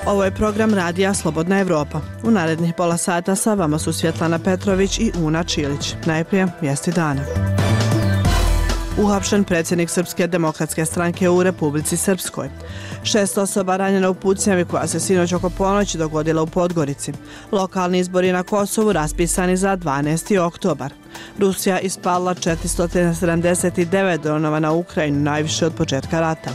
Ovo je program radija Slobodna Evropa. U narednih pola sata sa vama su Svjetlana Petrović i Una Čilić. Najprije vijesti dana. Uhapšen predsjednik Srpske demokratske stranke u Republici Srpskoj. 6 osoba ranjena u pucnjavi koja se sinoć oko ponoći dogodila u Podgorici. Lokalni izbori na Kosovu raspisani za 12. oktobar. Rusija ispalila 479 dronova na Ukrajinu, najviše od početka rata.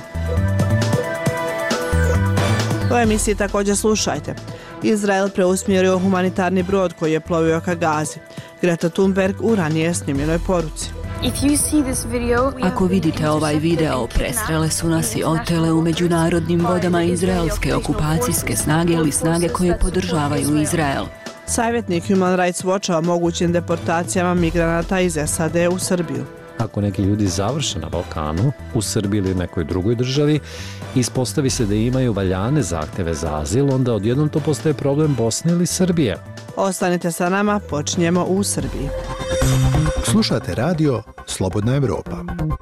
U emisiji također slušajte. Izrael preusmjerio humanitarni brod koji je plovio ka Gazi. Greta Thunberg u ranije snimljenoj poruci. Ako vidite ovaj video, prestrele su nas i otele u međunarodnim vodama izraelske okupacijske snage ili snage koje podržavaju Izrael. Savjetnik Human Rights Watcha o mogućim deportacijama migranata iz SAD u Srbiju. Ako neki ljudi završe na Balkanu, u Srbiji ili nekoj drugoj državi, ispostavi se da imaju valjane zahtjeve za azil, onda odjednom to postaje problem Bosne ili Srbije. Ostanite sa nama, počinjemo u Srbiji. Slušate radio Slobodna Evropa.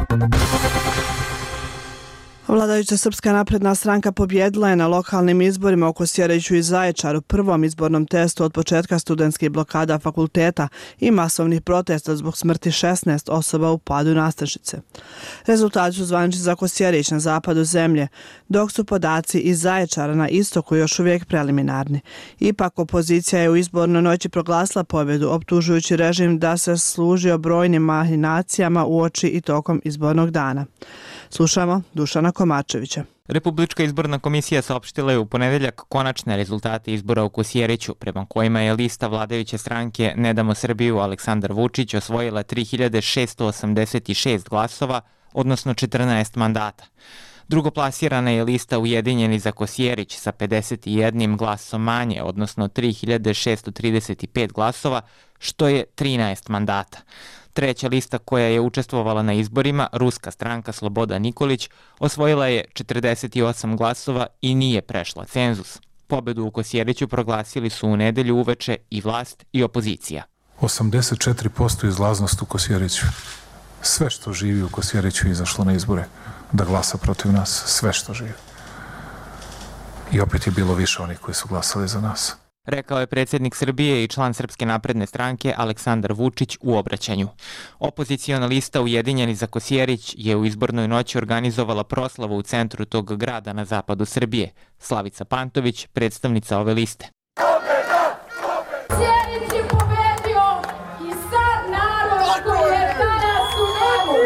Vladajuća Srpska napredna stranka pobjedila je na lokalnim izborima u Kosjeriću i Zaječaru, prvom izbornom testu od početka studentskih blokada fakulteta i masovnih protesta zbog smrti 16 osoba u padu nastrešnice. Rezultati su zvanični za Kosjerić na zapadu zemlje, dok su podaci iz Zaječara na istoku još uvijek preliminarni. Ipak opozicija je u izbornoj noći proglasila pobjedu, optužujući režim da se služio brojnim mahinacijama uoči i tokom izbornog dana. Slušamo Dušana Komačevića. Republička izborna komisija saopštila je u ponedeljak konačne rezultate izbora u Kosjeriću, prema kojima je lista vladajuće stranke Ne damo Srbiju Aleksandar Vučić osvojila 3686 glasova, odnosno 14 mandata. Drugoplasirana je lista Ujedinjeni za Kosjerić sa 51 glasom manje, odnosno 3635 glasova, što je 13 mandata. Treća lista koja je učestvovala na izborima, Ruska stranka Sloboda Nikolić, osvojila je 48 glasova i nije prešla cenzus. Pobedu u Kosjeriću proglasili su u nedelju uveče i vlast i opozicija. 84% izlaznost u Kosjeriću. Sve što živi u Kosjeriću izašlo na izbore da glasa protiv nas. Sve što živi. I opet je bilo više onih koji su glasali za nas. Rekao je predsjednik Srbije i član Srpske napredne stranke Aleksandar Vučić u obraćanju. Opoziciona lista Ujedinjeni za Kosjerić je u izbornoj noći organizovala proslavu u centru tog grada na zapadu Srbije. Slavica Pantović, predstavnica ove liste. Kosjerić je pobedio i sad narod koji je danas u nebu.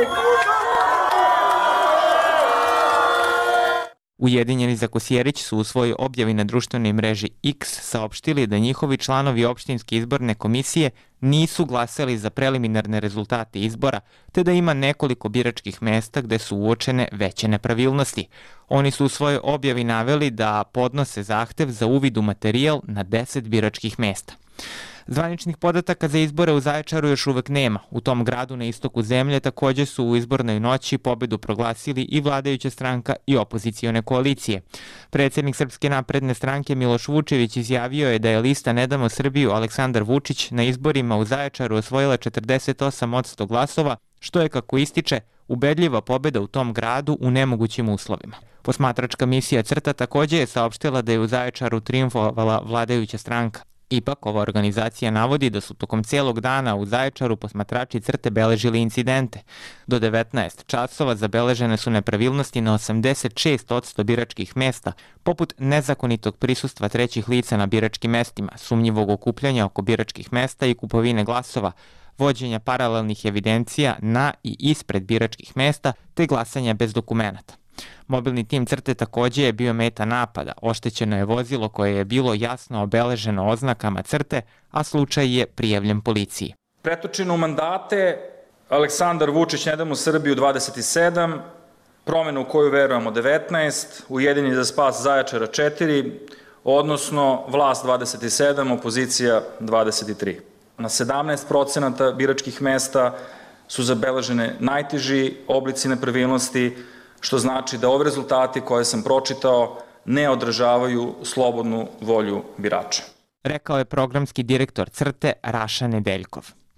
Ujedinjeni za Kosjerić su u svojoj objavi na društvenoj mreži X saopštili da njihovi članovi opštinske izborne komisije nisu glasali za preliminarne rezultate izbora, te da ima nekoliko biračkih mesta gde su uočene veće nepravilnosti. Oni su u svojoj objavi naveli da podnose zahtev za uvid u materijal na 10 biračkih mesta. Zvaničnih podataka za izbore u Zaječaru još uvek nema. U tom gradu na istoku zemlje također su u izbornoj noći pobedu proglasili i vladajuća stranka i opozicione koalicije. Predsjednik Srpske napredne stranke Miloš Vučević izjavio je da je lista Ne damo Srbiju Aleksandar Vučić na izborima u Zaječaru osvojila 48% glasova, što je, kako ističe, ubedljiva pobeda u tom gradu u nemogućim uslovima. Posmatračka misija CRTA također je saopštila da je u Zaječaru trijumfovala vladajuća stranka. Ipak, ova organizacija navodi da su tokom cijelog dana u Zaječaru posmatrači CRTE beležili incidente. Do 19 časova zabeležene su nepravilnosti na 86% biračkih mesta, poput nezakonitog prisustva trećih lica na biračkim mestima, sumnjivog okupljanja oko biračkih mesta i kupovine glasova, vođenja paralelnih evidencija na i ispred biračkih mesta, te glasanja bez dokumenata. Mobilni tim CRTE također je bio meta napada. Oštećeno je vozilo koje je bilo jasno obeleženo oznakama CRTE, a slučaj je prijavljen policiji. Pretočeno u mandate Aleksandar Vučić Ne damo Srbiju 27, promjenu u koju verujemo 19, Ujedinjeni za spas Zaječara 4, odnosno vlast 27, opozicija 23. Na 17% biračkih mesta su zabeležene najteži oblici nepravilnosti, što znači da ovi rezultati koje sam pročitao ne odražavaju slobodnu volju birača. Rekao je programski direktor CRTE Raša Nedeljkov.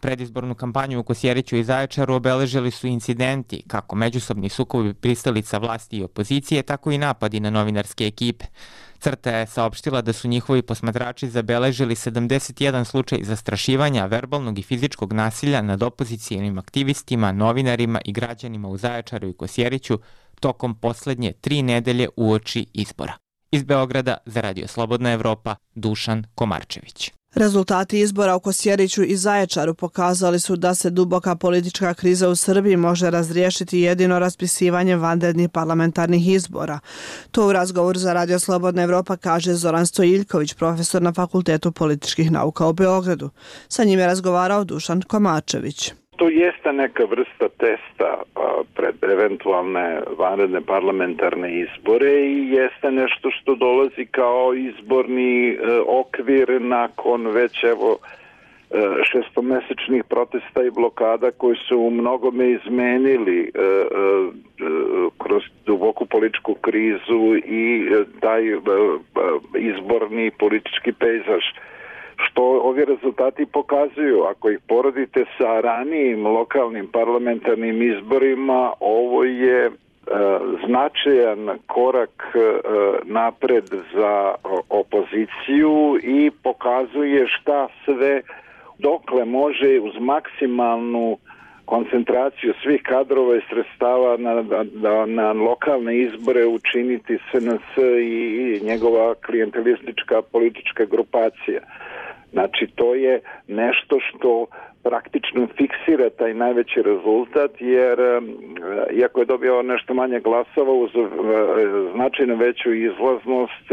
Predizbornu kampanju u Kosjeriću i Zaječaru obeležili su incidenti, kako međusobni sukobi pristalica vlasti i opozicije, tako i napadi na novinarske ekipe. CRTA je saopštila da su njihovi posmatrači zabeležili 71 slučaj zastrašivanja, verbalnog i fizičkog nasilja nad opozicijenim aktivistima, novinarima i građanima u Zaječaru i Kosjeriću tokom poslednje 3 nedelje uoči izbora. Iz Beograda za Radio Slobodna Evropa, Dušan Komarčević. Rezultati izbora u Kosjeriću i Zaječaru pokazali su da se duboka politička kriza u Srbiji može razriješiti jedino raspisivanjem vanrednih parlamentarnih izbora. To u razgovoru za Radio Slobodna Evropa kaže Zoran Stojiljković, profesor na Fakultetu političkih nauka u Beogradu. Sa njim je razgovarao Dušan Komarčević. To jeste neka vrsta testa pred eventualne vanredne parlamentarne izbore i jeste nešto što dolazi kao izborni okvir nakon već šestomesečnih protesta i blokada koji su u mnogome izmenili kroz duboku političku krizu i taj izborni politički pejzaž. Što ovi rezultati pokazuju, ako ih porodite sa ranijim lokalnim parlamentarnim izborima, ovo je značajan korak napred za opoziciju i pokazuje šta sve dokle može uz maksimalnu koncentraciju svih kadrova i sredstava na lokalne izbore učiniti SNS i njegova klijentelistička politička grupacija. Znači, to je nešto što praktično fiksira taj najveći rezultat, jer iako je dobio nešto manje glasova uz značajno veću izlaznost,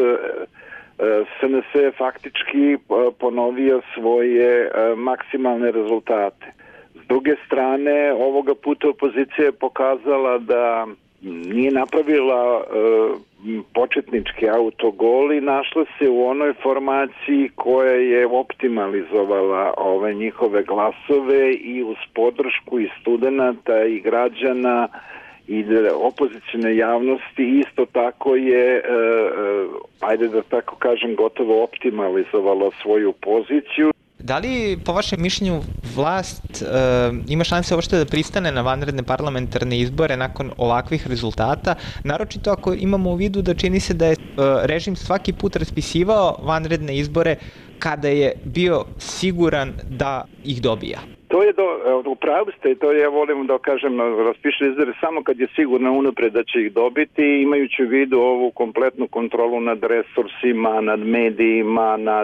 SNS je faktički ponovio svoje maksimalne rezultate. S druge strane, ovoga puta opozicija je pokazala da nije napravila početnički autogol i našla se u onoj formaciji koja je optimalizovala ove njihove glasove i uz podršku i studenata i građana i opozicijne javnosti isto tako je, ajde da tako kažem, gotovo optimalizovala svoju poziciju. Da li, po vašem mišljenju, vlast ima šanse uopšte da pristane na vanredne parlamentarne izbore nakon ovakvih rezultata, naročito ako imamo u vidu da čini se da je režim svaki put raspisivao vanredne izbore kada je bio siguran da ih dobija? To je u pravu ste, to ja volim da kažem, raspiše izbore samo kad je sigurno unapred da će ih dobiti, imajući u vidu ovu kompletnu kontrolu nad resursima, nad medijima, nad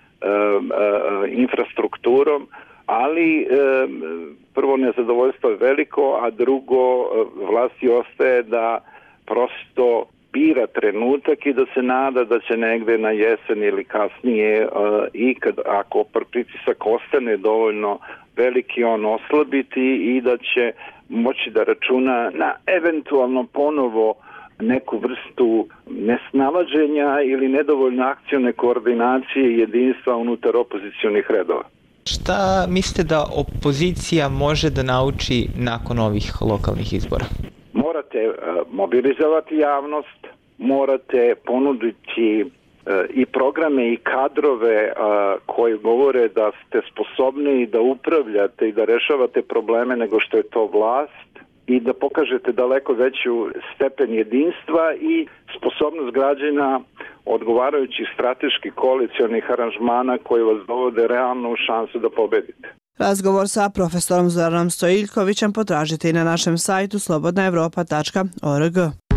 infrastrukturom, ali prvo nezadovoljstvo je veliko, a drugo vlasti ostaje da prosto bira trenutak i da se nada da će negde na jesen ili kasnije i ako pritisak ostane dovoljno veliki, on oslabiti i da će moći da računa na eventualno ponovo neku vrstu nesnalaženja ili nedovoljne akcione koordinacije i jedinstva unutar opozicionih redova. Šta mislite da opozicija može da nauči nakon ovih lokalnih izbora? Morate mobilizovati javnost, morate ponuditi i programe i kadrove koji govore da ste sposobni da upravljate i da rešavate probleme nego što je to vlast i da pokažete daleko veću stepen jedinstva i sposobnost građana odgovarajućih strateških koalicionih aranžmana koji vas dovode realno u šansu da pobedite. Razgovor sa profesorom Zoranom Stojiljkovićem potražite i na našem sajtu slobodnaevropa.org.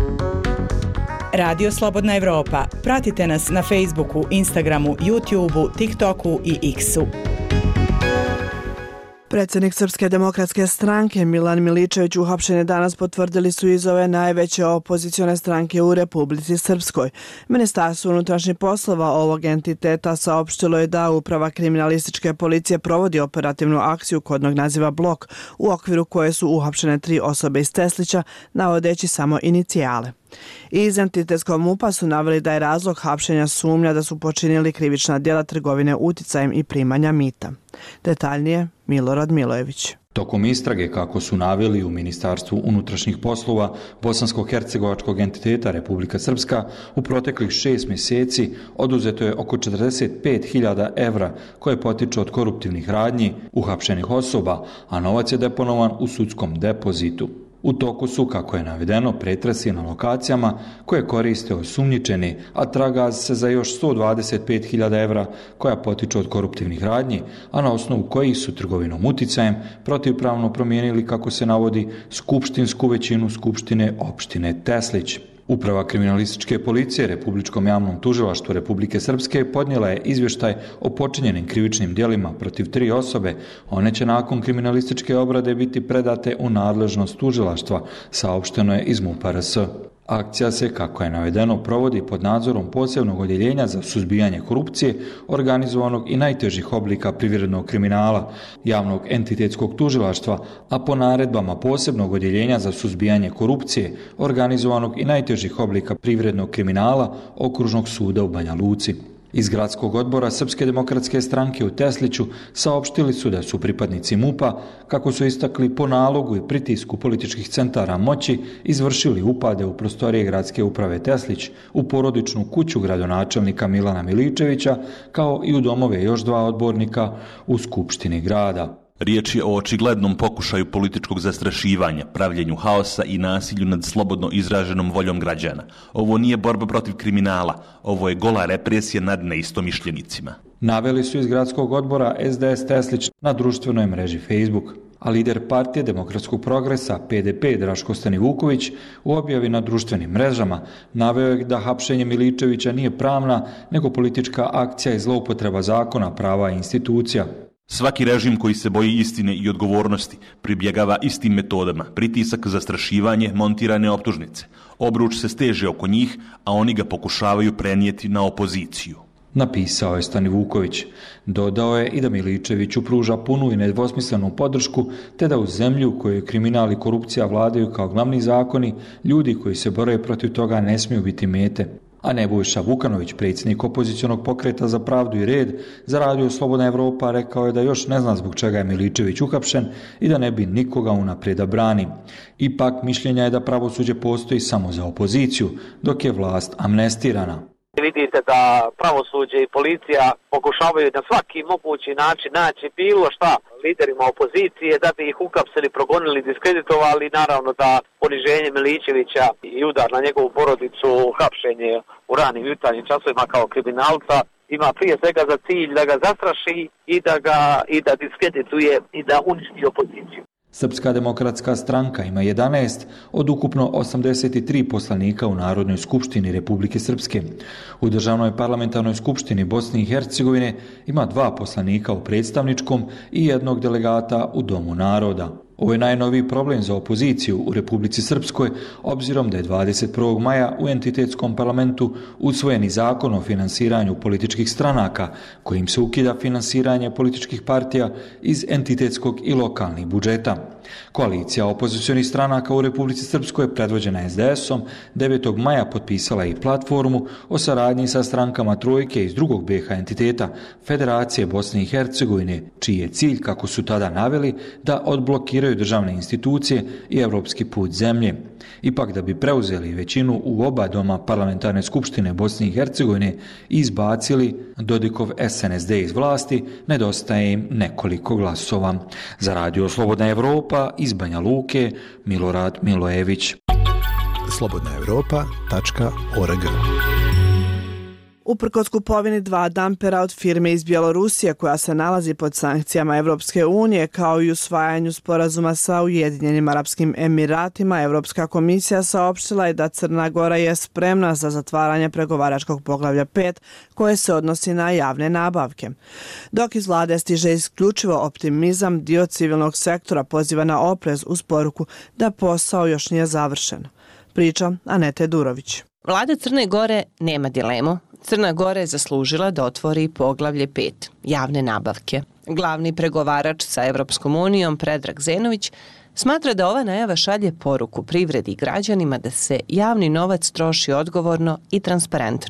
Radio Slobodna Evropa. Pratite nas na Facebooku, Instagramu, YouTubeu, TikToku i X-u. Predsjednik Srpske demokratske stranke Milan Miličević uhapšen je danas, potvrdili su iz ove najveće opozicione stranke u Republici Srpskoj. Ministarstvo unutrašnjih poslova ovog entiteta saopštilo je da Uprava kriminalističke policije provodi operativnu akciju kodnog naziva Blok, u okviru koje su uhapšene 3 osobe iz Teslića, navodeći samo inicijale. Iz entitetskog MUP-a su naveli da je razlog hapšenja sumnja da su počinili krivična djela trgovine uticajem i primanja mita. Detaljnije, Milorad Milojević. Tokom istrage, kako su naveli u Ministarstvu unutrašnjih poslova bosansko-hercegovačkog entiteta Republika Srpska, u proteklih 6 mjeseci oduzeto je oko 45.000 evra koje potiču od koruptivnih radnji uhapšenih osoba, a novac je deponovan u sudskom depozitu. U toku su, kako je navedeno, pretresi na lokacijama koje koriste osumnjičeni, a traga se za još 125.000 evra koja potiču od koruptivnih radnji, a na osnovu kojih su trgovinom uticajem protivpravno promijenili, kako se navodi, skupštinsku većinu Skupštine opštine Teslić. Uprava kriminalističke policije Republičkom javnom tužilaštvu Republike Srpske podnijela je izvještaj o počinjenim krivičnim djelima protiv 3 osobe. One će nakon kriminalističke obrade biti predate u nadležnost tužilaštva, saopšteno je iz MUP-a RS. Akcija se, kako je navedeno, provodi pod nadzorom posebnog odjeljenja za suzbijanje korupcije, organizovanog i najtežih oblika privrednog kriminala, javnog entitetskog tužilaštva, a po naredbama posebnog odjeljenja za suzbijanje korupcije, organizovanog i najtežih oblika privrednog kriminala, Okružnog suda u Banja Luci. Iz gradskog odbora Srpske demokratske stranke u Tesliću saopštili su da su pripadnici MUP-a, kako su istakli po nalogu i pritisku političkih centara moći, izvršili upade u prostorije gradske uprave Teslić, u porodičnu kuću gradonačelnika Milana Miličevića, kao i u domove još 2 odbornika u Skupštini grada. Riječ je o očiglednom pokušaju političkog zastrašivanja, pravljenju haosa i nasilju nad slobodno izraženom voljom građana. Ovo nije borba protiv kriminala, ovo je gola represija nad neistomišljenicima. Naveli su iz gradskog odbora SDS Teslić na društvenoj mreži Facebook. A lider partije Demokratskog progresa PDP Draško Stanivuković u objavi na društvenim mrežama naveo je da hapšenje Miličevića nije pravna, nego politička akcija i zloupotreba zakona, prava i institucija. Svaki režim koji se boji istine i odgovornosti pribjegava istim metodama, pritisak, zastrašivanje, montirane optužnice. Obruč se steže oko njih, a oni ga pokušavaju prenijeti na opoziciju. Napisao je Stanivuković. Dodao je i da Miličeviću pruža punu i nedvosmislenu podršku, te da u zemlji u kojoj kriminal i korupcija vladaju kao glavni zakoni, ljudi koji se bore protiv toga ne smiju biti mete. A Nebojša Vukanović, predsjednik opozicionog pokreta za pravdu i red, za radio Slobodna Evropa rekao je da još ne zna zbog čega je Miličević uhapšen i da ne bi nikoga unaprijed da brani. Ipak mišljenja je da pravosuđe postoji samo za opoziciju, dok je vlast amnestirana. Vidite da pravosuđe i policija pokušavaju na svaki mogući način naći bilo šta liderima opozicije da bi ih uhapsili, progonili, diskreditovali. Naravno da poniženje Miličevića i udar na njegovu porodicu, hapšenje u ranim jutarnjim časovima kao kriminalca ima prije svega za cilj da ga zastraši i da diskredituje i da uništi opoziciju. Srpska demokratska stranka ima 11 od ukupno 83 poslanika u Narodnoj skupštini Republike Srpske. U Državnoj parlamentarnoj skupštini Bosne i Hercegovine ima 2 poslanika u predstavničkom i 1 delegata u Domu naroda. Ovo je najnoviji problem za opoziciju u Republici Srpskoj, obzirom da je 21. maja u entitetskom parlamentu usvojeni zakon o finansiranju političkih stranaka, kojim se ukida finansiranje političkih partija iz entitetskog i lokalnih budžeta. Koalicija opozicionih stranaka u Republici Srpskoj, predvođena SDS-om, 9. maja potpisala je i platformu o saradnji sa strankama trojke iz drugog BiH entiteta Federacije Bosne i Hercegovine, čiji je cilj, kako su tada naveli, da odblokiraju državne institucije i evropski put zemlje. Ipak, da bi preuzeli većinu u oba doma parlamentarne skupštine Bosne i Hercegovine i izbacili Dodikov SNSD iz vlasti, nedostaje im nekoliko glasova. Za radio Slobodna Evropa iz Banja Luke, Milorad Milojević. slobodnaevropa.org. Uprkos kupovini 2 dampera od firme iz Bjelorusije koja se nalazi pod sankcijama Evropske unije, kao i usvajanju sporazuma sa Ujedinjenim Arapskim Emiratima, Evropska komisija saopštila je da Crna Gora je spremna za zatvaranje pregovaračkog poglavlja 5 koje se odnosi na javne nabavke. Dok iz vlade stiže isključivo optimizam, dio civilnog sektora poziva na oprez uz poruku da posao još nije završen. Priča Anete Durović. Vlada Crne Gore nema dilemu. Crna Gora je zaslužila da otvori poglavlje 5, javne nabavke. Glavni pregovarač sa Evropskom unijom, Predrag Zenović, smatra da ova najava šalje poruku privredi i građanima da se javni novac troši odgovorno i transparentno.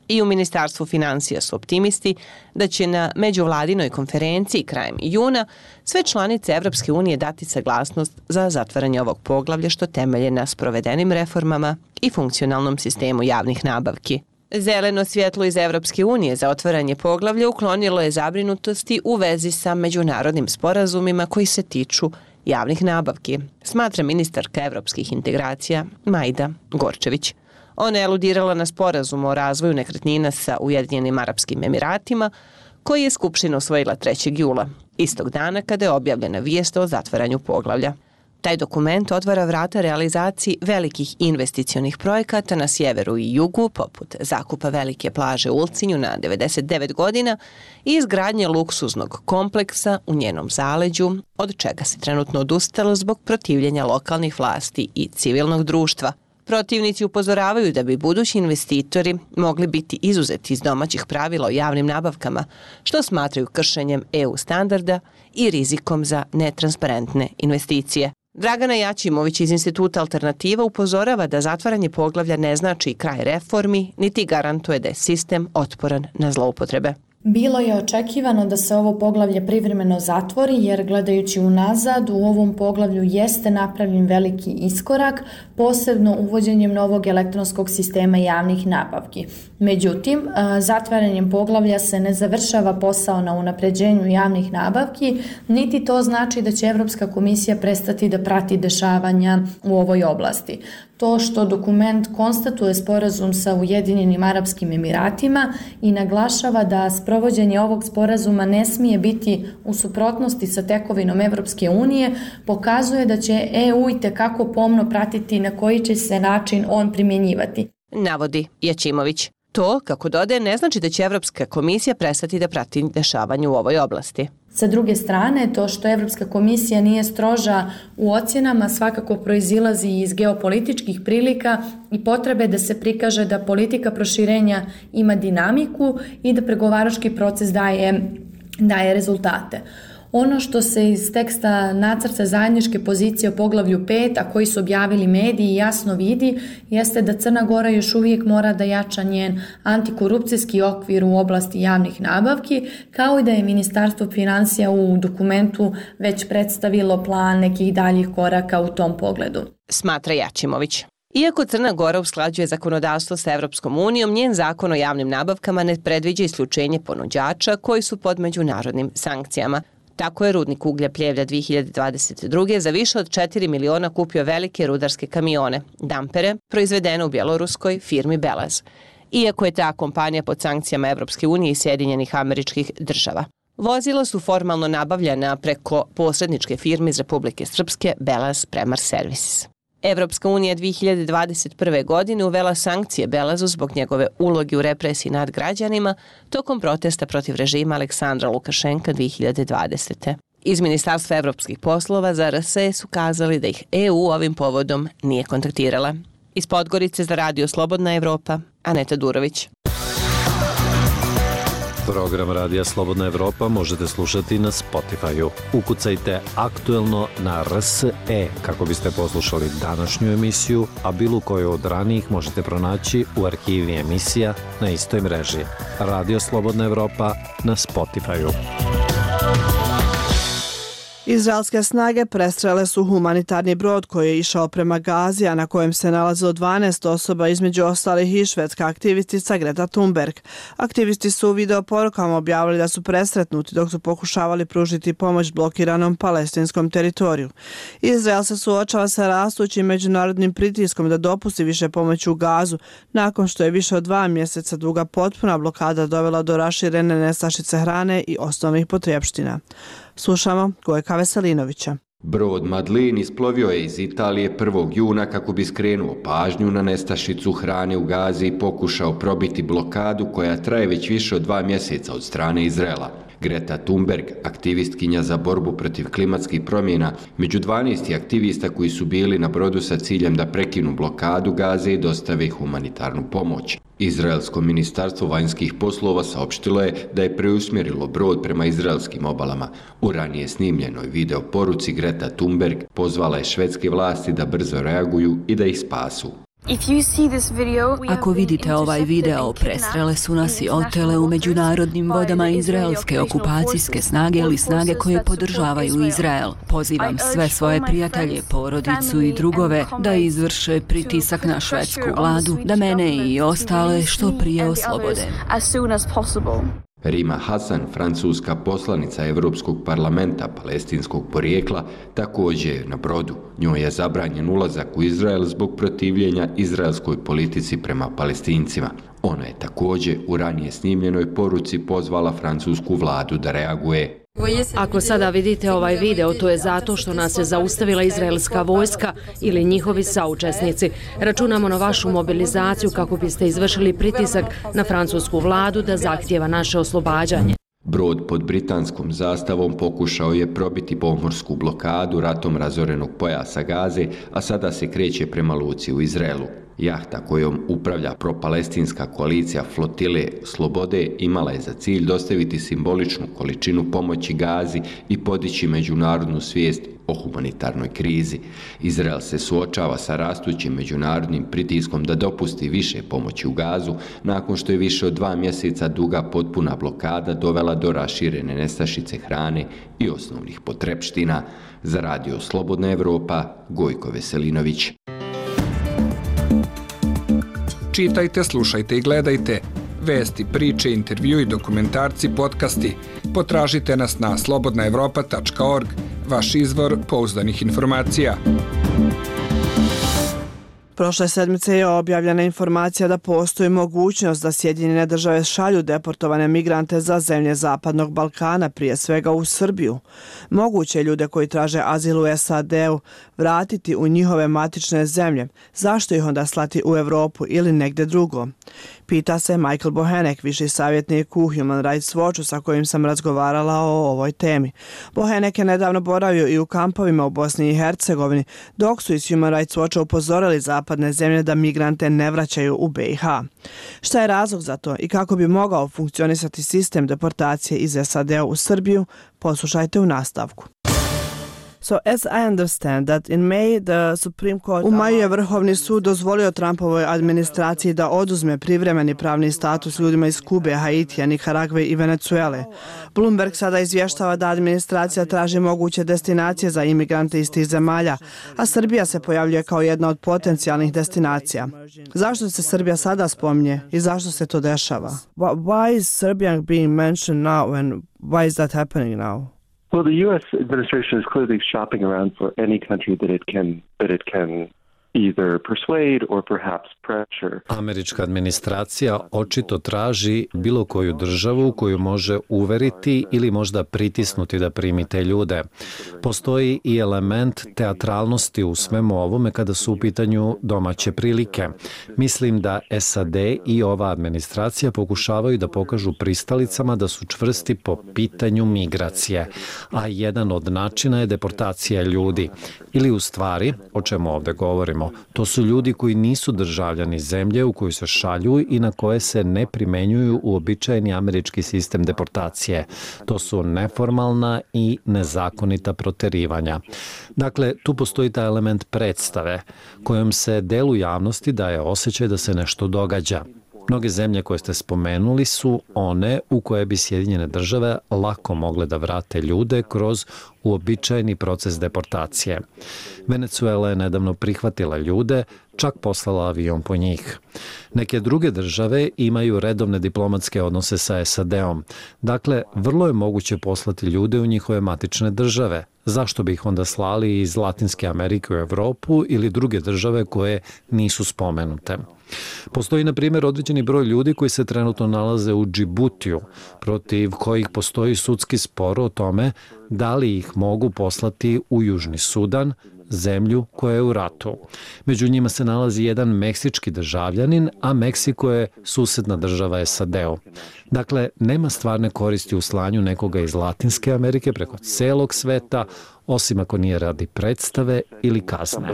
I u Ministarstvu finansija su optimisti da će na međuvladinoj konferenciji krajem juna sve članice Evropske unije dati saglasnost za zatvaranje ovog poglavlja što temelje na sprovedenim reformama i funkcionalnom sistemu javnih nabavki. Zeleno svjetlo iz Evropske unije za otvaranje poglavlja uklonilo je zabrinutosti u vezi sa međunarodnim sporazumima koji se tiču javnih nabavki, smatra ministarka evropskih integracija Majda Gorčević. Ona je aludirala na sporazum o razvoju nekretnina sa Ujedinjenim Arapskim Emiratima, koji je Skupština usvojila 3. jula, istog dana kada je objavljena vijest o zatvaranju poglavlja. Taj dokument otvara vrata realizaciji velikih investicionih projekata na sjeveru i jugu, poput zakupa velike plaže u Ulcinju na 99 godina i izgradnje luksuznog kompleksa u njenom zaleđu, od čega se trenutno odustalo zbog protivljenja lokalnih vlasti i civilnog društva. Protivnici upozoravaju da bi budući investitori mogli biti izuzeti iz domaćih pravila o javnim nabavkama, što smatraju kršenjem EU standarda i rizikom za netransparentne investicije. Dragana Jačimović iz Instituta Alternativa upozorava da zatvaranje poglavlja ne znači kraj reformi, niti garantuje da je sistem otporan na zloupotrebe. Bilo je očekivano da se ovo poglavlje privremeno zatvori jer gledajući unazad u ovom poglavlju jeste napravljen veliki iskorak, posebno uvođenjem novog elektronskog sistema javnih nabavki. Međutim, zatvaranjem poglavlja se ne završava posao na unapređenju javnih nabavki, niti to znači da će Evropska komisija prestati da prati dešavanja u ovoj oblasti. To što dokument konstatuje sporazum sa Ujedinjenim Arapskim Emiratima i naglašava da sprovođenje ovog sporazuma ne smije biti u suprotnosti sa tekovinom Evropske unije, pokazuje da će EU itekako pomno pratiti na koji će se način on primjenjivati. Navodi Jačimović. To, kako dodaje, ne znači da će Evropska komisija prestati da prati dešavanje u ovoj oblasti. Sa druge strane, to što Evropska komisija nije stroža u ocjenama svakako proizilazi iz geopolitičkih prilika i potrebe da se prikaže da politika proširenja ima dinamiku i da pregovarački proces daje rezultate. Ono što se iz teksta nacrta zajedničke pozicije o poglavlju 5, a koji su objavili mediji, jasno vidi, jeste da Crna Gora još uvijek mora da jača njen antikorupcijski okvir u oblasti javnih nabavki, kao i da je Ministarstvo finansija u dokumentu već predstavilo plan nekih daljih koraka u tom pogledu. Smatra Jačimović. Iako Crna Gora usklađuje zakonodavstvo sa Evropskom unijom, njen zakon o javnim nabavkama ne predviđa isključenje ponuđača koji su pod međunarodnim sankcijama. Tako je rudnik uglja Pljevlja 2022. za više od 4 miliona kupio velike rudarske kamione, dampere, proizvedene u bjeloruskoj firmi Belaz. Iako je ta kompanija pod sankcijama Evropske unije i Sjedinjenih Američkih Država. Vozila su formalno nabavljena preko posredničke firme iz Republike Srpske Belaz Premar Services. Evropska unija 2021. godine uvela sankcije Belazu zbog njegove uloge u represiji nad građanima tokom protesta protiv režima Aleksandra Lukašenka 2020. Iz Ministarstva evropskih poslova za RSE su kazali da ih EU ovim povodom nije kontaktirala. Iz Podgorice za Radio Slobodna Evropa, Aneta Durović. Program Radija Slobodna Evropa možete slušati na Spotify-u. Ukucajte aktuelno na RSE kako biste poslušali današnju emisiju, a bilo koju od ranijih možete pronaći u arhivi emisija na istoj mreži. Radio Slobodna Evropa na Spotify-u. Izraelske snage prestrele su humanitarni brod koji je išao prema Gazi, a na kojem se nalazilo 12 osoba, između ostalih i švedska aktivistica Greta Thunberg. Aktivisti su u videoporukama objavili da su presretnuti dok su pokušavali pružiti pomoć blokiranom palestinskom teritoriju. Izrael se suočava sa rastućim međunarodnim pritiskom da dopusti više pomoći u Gazu, nakon što je više od 2 mjeseca duga potpuna blokada dovela do raširene nestašice hrane i osnovnih potrepština. Slušamo Gojka Veselinovića. Brod Madlin isplovio je iz Italije 1. juna kako bi skrenuo pažnju na nestašicu hrane u Gazi i pokušao probiti blokadu koja traje već više od 2 mjeseca od strane Izraela. Greta Thunberg, aktivistkinja za borbu protiv klimatskih promjena, među 12 aktivista koji su bili na brodu sa ciljem da prekinu blokadu Gaze i dostave humanitarnu pomoć. Izraelsko ministarstvo vanjskih poslova saopštilo je da je preusmjerilo brod prema izraelskim obalama. U ranije snimljenoj videoporuci Greta Thunberg pozvala je švedske vlasti da brzo reaguju i da ih spasu. Ako vidite ovaj video, prestrele su nas i otele u međunarodnim vodama izraelske okupacijske snage ili snage koje podržavaju Izrael. Pozivam sve svoje prijatelje, porodicu i drugove da izvrše pritisak na švedsku vladu, da mene i ostale što prije oslobode. Rima Hasan, francuska poslanica Evropskog parlamenta palestinskog porijekla, također je na brodu. Njoj je zabranjen ulazak u Izrael zbog protivljenja izraelskoj politici prema Palestincima. Ona je također u ranije snimljenoj poruci pozvala francusku vladu da reaguje. Ako sada vidite ovaj video, to je zato što nas je zaustavila izraelska vojska ili njihovi saučesnici. Računamo na vašu mobilizaciju kako biste izvršili pritisak na francusku vladu da zahtijeva naše oslobađanje. Brod pod britanskom zastavom pokušao je probiti pomorsku blokadu ratom razorenog pojasa Gaze, a sada se kreće prema luci u Izraelu. Jahta kojom upravlja propalestinska koalicija Flotile Slobode imala je za cilj dostaviti simboličnu količinu pomoći Gazi i podići međunarodnu svijest o humanitarnoj krizi. Izrael se suočava sa rastućim međunarodnim pritiskom da dopusti više pomoći u Gazu, nakon što je više od 2 mjeseca duga potpuna blokada dovela do raširene nestašice hrane i osnovnih potrepština. Za Radio Slobodna Evropa, Gojko Veselinović. Čitajte, slušajte i gledajte. Vesti, priče, intervju i dokumentarci, podcasti. Potražite nas na slobodnaevropa.org, vaš izvor pouzdanih informacija. Prošle sedmice je objavljena informacija da postoji mogućnost da Sjedinjene države šalju deportovane migrante za zemlje Zapadnog Balkana, prije svega u Srbiju. Moguće je ljude koji traže azil u SAD-u vratiti u njihove matične zemlje. Zašto ih onda slati u Evropu ili negdje drugo? Pita se Michael Bohenek, viši savjetnik u Human Rights Watchu, sa kojim sam razgovarala o ovoj temi. Bohenek je nedavno boravio i u kampovima u Bosni i Hercegovini, dok su iz Human Rights Watcha upozorili zapadne zemlje da migrante ne vraćaju u BiH. Šta je razlog za to i kako bi mogao funkcionisati sistem deportacije iz SAD-a u Srbiju? Poslušajte u nastavku. So, as I understand that in May the Supreme Court... U maju je Vrhovni sud dozvolio Trumpovoj administraciji da oduzme privremeni pravni status ljudima iz Kube, Haitija, Nikaragve i Venezuele. Bloomberg sada izvještava da administracija traži moguće destinacije za imigrante iz tih zemalja, a Srbija se pojavljuje kao jedna od potencijalnih destinacija. Zašto se Srbija sada spominje i zašto se to dešava? Why is Serbia being mentioned now and why is that happening now? Well, the U.S. administration is clearly shopping around for any country that it can either persuade or perhaps pressure. Američka administracija očito traži bilo koju državu koju može uveriti ili možda pritisnuti da primi te ljude. Postoji i element teatralnosti u svemu ovome kada su u pitanju domaće prilike. Mislim da SAD i ova administracija pokušavaju da pokažu pristalicama da su čvrsti po pitanju migracije, a jedan od načina je deportacija ljudi. Ili u stvari, o čemu ovdje govorimo, to su ljudi koji nisu državljani zemlje u koju se šalju i na koje se ne primenjuju uobičajeni američki sistem deportacije. To su neformalna i nezakonita proterivanja. Dakle, tu postoji taj element predstave kojom se delu javnosti daje osjećaj da se nešto događa. Mnoge zemlje koje ste spomenuli su one u koje bi Sjedinjene države lako mogle da vrate ljude kroz uobičajeni proces deportacije. Venezuela je nedavno prihvatila ljude, čak poslala avion po njih. Neke druge države imaju redovne diplomatske odnose sa SAD-om. Dakle, vrlo je moguće poslati ljude u njihove matične države. Zašto bi ih onda slali iz Latinske Amerike u Evropu ili druge države koje nisu spomenute? Postoji, na primjer, određeni broj ljudi koji se trenutno nalaze u Džibutiju, protiv kojih postoji sudski spor o tome da li ih mogu poslati u Južni Sudan, zemlju koja je u ratu. Među njima se nalazi jedan meksički državljanin, a Meksiko je susedna država SAD-u. Dakle, nema stvarne koristi u slanju nekoga iz Latinske Amerike preko celog sveta, osim ako nije radi predstave ili kazne.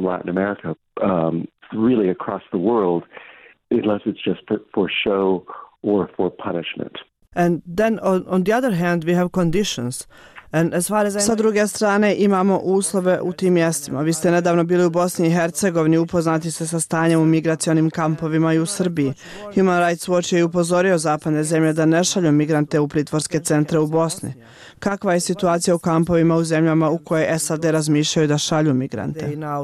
Really across the world, unless it's just for show or for punishment. And then on the other hand, we have conditions. Sa druge strane imamo uslove u tim mjestima. Vi ste nedavno bili u Bosni i Hercegovini, upoznati se sa stanjem u migracionim kampovima i u Srbiji. Human Rights Watch je upozorio zapadne zemlje da ne šalju migrante u pritvorske centre u Bosni. Kakva je situacija u kampovima u zemljama u koje SAD razmišljaju da šalju migrante?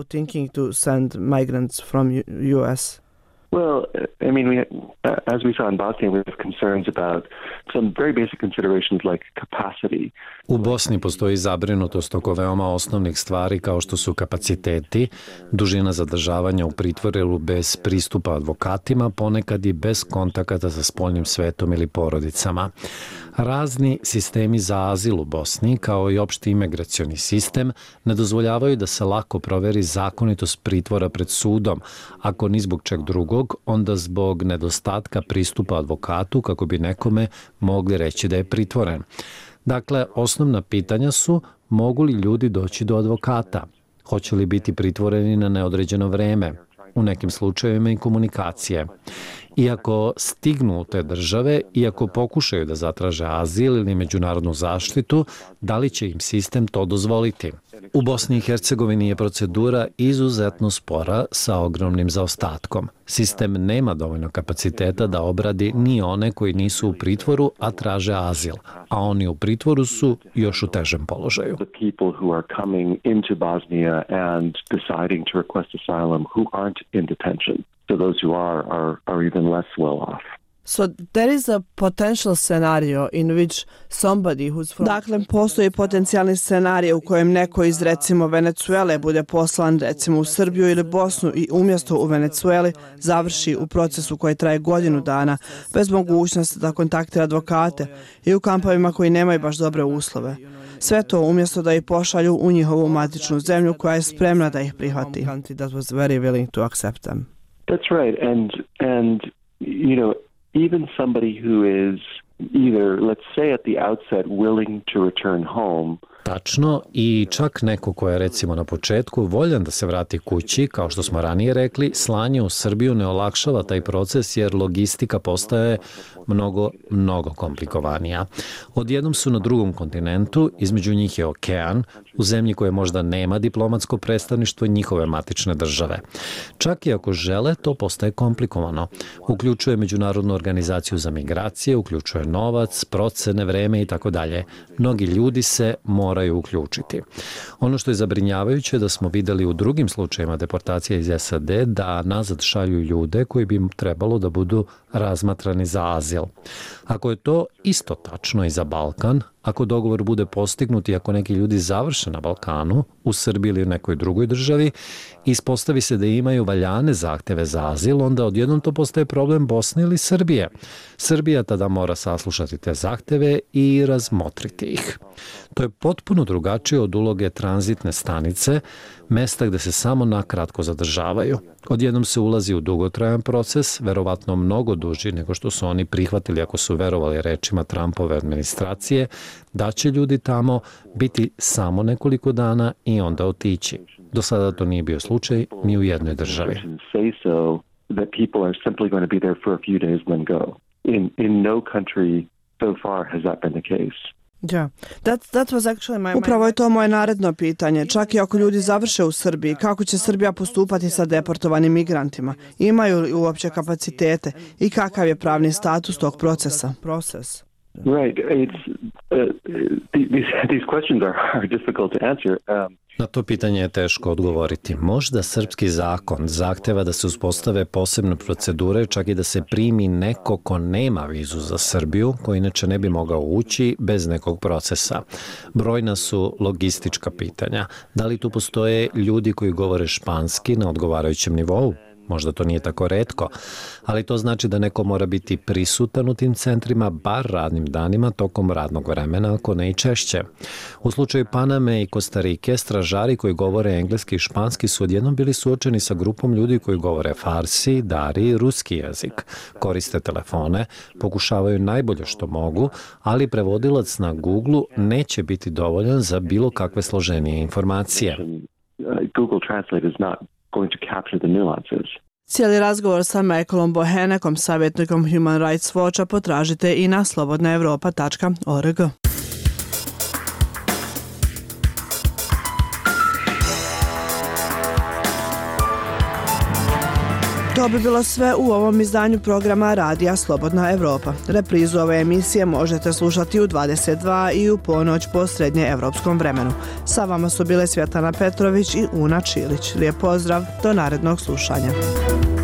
Well, I mean, as we saw in Bosnia, we have concerns about some very basic considerations like capacity. U Bosni postoji zabrinutost oko veoma osnovnih stvari kao što su kapaciteti, dužina zadržavanja u pritvoru bez pristupa advokatima, ponekad i bez kontakata sa spoljnim svetom ili porodicama. Razni sistemi za azil u Bosni, kao i opšti imigracioni sistem, ne dozvoljavaju da se lako proveri zakonitost pritvora pred sudom, ako ni zbog čeg drugog, onda zbog nedostatka pristupa advokatu kako bi nekome mogli reći da je pritvoren. Dakle, osnovna pitanja su mogu li ljudi doći do advokata, hoće li biti pritvoreni na neodređeno vreme, u nekim slučajevima i komunikacije. Iako stignu u te države, iako pokušaju da zatraže azil ili međunarodnu zaštitu, da li će im sistem to dozvoliti? U Bosni i Hercegovini je procedura izuzetno spora sa ogromnim zaostatkom. Sistem nema dovoljno kapaciteta da obradi ni one koji nisu u pritvoru, a traže azil, a oni u pritvoru su još u težem položaju. So those who are even less well off. So there is a potential scenario in which somebody who's from... Dakle, postoji potencijalni scenarij u kojem neko iz recimo Venecuele bude poslan recimo u Srbiju ili Bosnu i umjesto u Venecueli završi u procesu koji traje godinu dana bez mogućnosti da kontaktira advokate i u kampovima koji nemaju baš dobre uslove. Sve to umjesto da ih pošalju u njihovu matičnu zemlju koja je spremna da ih prihvati. That's right, and you know, even somebody who is either, let's say at the outset, willing to return home. Tačno, i čak neko ko je recimo na početku voljan da se vrati kući, kao što smo ranije rekli, slanje u Srbiju ne olakšava taj proces jer logistika postaje mnogo komplikovanija. Odjednom su na drugom kontinentu, između njih je okean, u zemlji koje možda nema diplomatsko predstavništvo njihove matične države. Čak i ako žele, to postaje komplikovano. Uključuje Međunarodnu organizaciju za migracije, uključuje novac, procene, vreme i tako dalje. Mnogi ljudi se moraju uključiti. Ono što je zabrinjavajuće da smo videli u drugim slučajima deportacije iz SAD da nazad šalju ljude koji bi trebalo da budu razmatrani za azil. Ako je to isto tačno i za Balkan, ako dogovor bude postignut i ako neki ljudi završe na Balkanu, u Srbiji ili u nekoj drugoj državi, ispostavi se da imaju valjane zahteve za azil, onda odjednom to postaje problem Bosne ili Srbije. Srbija tada mora saslušati te zahteve i razmotriti ih. To je potpuno drugačije od uloge tranzitne stanice, mesta gde se samo nakratko zadržavaju. Odjednom se ulazi u dugotrajan proces, verovatno mnogo duži nego što su oni prihvatili ako su verovali rečima Trumpove administracije, da će ljudi tamo biti samo nekoliko dana i onda otići. Do sada to nije bio slučaj ni u jednoj državi. Upravo je to moje naredno pitanje. Čak i ako ljudi završe u Srbiji, kako će Srbija postupati sa deportovanim migrantima? Imaju li uopće kapacitete i kakav je pravni status tog procesa? Right. These questions are difficult to answer. Na to pitanje je teško odgovoriti. Možda srpski zakon zahteva da se uspostave posebne procedure, čak i da se primi neko ko nema vizu za Srbiju, ko inače ne bi mogao ući bez nekog procesa. Brojna su logistička pitanja. Da li tu postoje ljudi koji govore španski na odgovarajućem nivou? Možda to nije tako retko, ali to znači da neko mora biti prisutan u tim centrima bar radnim danima tokom radnog vremena, ako ne i češće. U slučaju Paname i Kostarike, stražari koji govore engleski i španski su odjednom bili suočeni sa grupom ljudi koji govore farsi, dari i ruski jezik. Koriste telefone, pokušavaju najbolje što mogu, ali prevodilac na Google neće biti dovoljan za bilo kakve složenije informacije. Google Translate is not going to capture the nuances. Cijeli razgovor sa Michaelom Bohenekom, savjetnikom Human Rights Watcha, potražite i na slobodnaevropa.org. To bi bilo sve u ovom izdanju programa Radija Slobodna Evropa. Reprizu ove emisije možete slušati u 22 i u ponoć po srednje evropskom vremenu. Sa vama su bile Svjetlana Petrović i Una Čilić. Lijep pozdrav, do narednog slušanja.